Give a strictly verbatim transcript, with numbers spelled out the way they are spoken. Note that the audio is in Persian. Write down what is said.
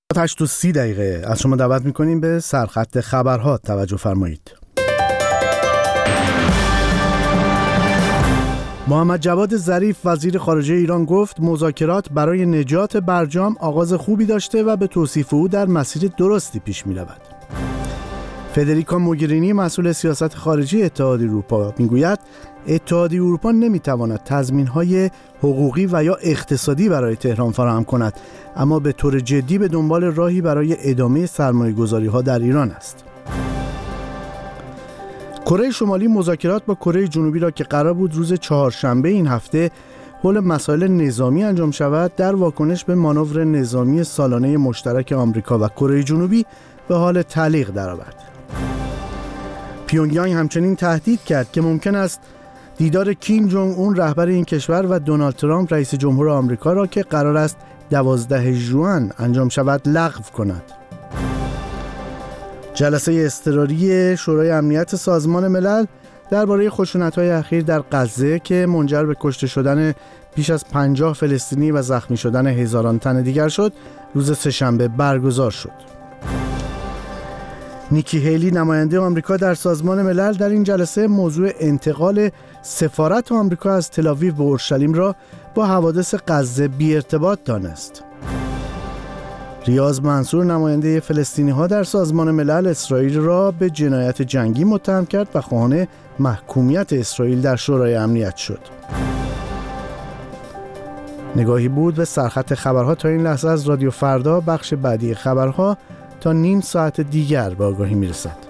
هشت و سی دقیقه از شما دعوت میکنیم به سرخط خبرها توجه فرمایید. محمد جواد ظریف وزیر خارجه ایران گفت مذاکرات برای نجات برجام آغاز خوبی داشته و به توصیف او در مسیر درستی پیش می رود. فدریکا موگرینی مسئول سیاست خارجی اتحادیه اروپا میگوید اتحادیه اروپا نمیتواند تضمین‌های حقوقی و یا اقتصادی برای تهران فراهم کند، اما به طور جدی به دنبال راهی برای ادامه سرمایه‌گذاری‌ها در ایران است. کره شمالی مذاکرات با کره جنوبی را که قرار بود روز چهارشنبه این هفته حول مسائل نظامی انجام شود، در واکنش به مانور نظامی سالانه مشترک آمریکا و کره جنوبی به حال تعلیق درآورد. پیونگیانگ همچنین تهدید کرد که ممکن است دیدار کیم جونگ اون رهبر این کشور و دونالد ترامپ رئیس جمهور آمریکا را که قرار است دوازده ژوئن انجام شود لغو کند. جلسه اضطراری شورای امنیت سازمان ملل درباره خشونت‌های اخیر در غزه که منجر به کشته شدن بیش از پنجاه فلسطینی و زخمی شدن هزاران تن دیگر شد، روز سه‌شنبه برگزار شد. نیکی هیلی نماینده آمریکا در سازمان ملل در این جلسه موضوع انتقال سفارت آمریکا از تل‌آویو به اورشلیم را با حوادث غزه بی ارتباط دانست. ریاض منصور نماینده فلسطینی‌ها در سازمان ملل اسرائیل را به جنایت جنگی متهم کرد و خواهان محکومیت اسرائیل در شورای امنیت شد. نگاهی بود به سرخط خبرها تا این لحظه از رادیو فردا. بخش بعدی خبرها تا نیم ساعت دیگر به آگاهی میرسد.